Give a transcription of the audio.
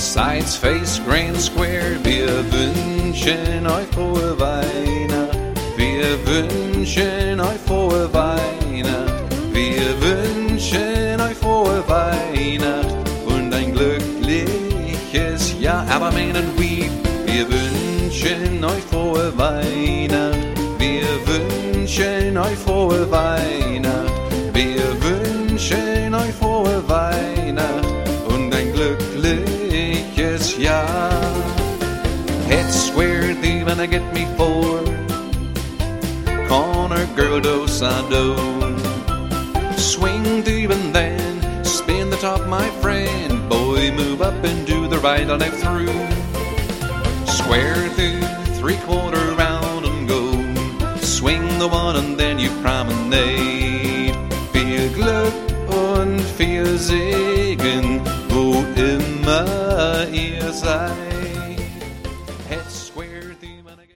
Seid's Face Grand Square, wir wünschen euch frohe Weihnacht. Wir wünschen euch frohe Weihnacht. Wir wünschen euch frohe Weihnacht und ein glückliches Jahr. Aber meinen wir wünschen euch frohe Weihnacht. Wir wünschen euch frohe Weihnacht. Wir wünschen euch frohe Weihnacht und ein glückliches Jahr. It's worthy when I get me for corner girl do sando. Swing through and then spin the top, my friend. Boy, move up and do the right on it through. Square through, three-quarter round and go. Swing the one and then you promenade. Viel Glück und viel Segen, wo immer ihr seid.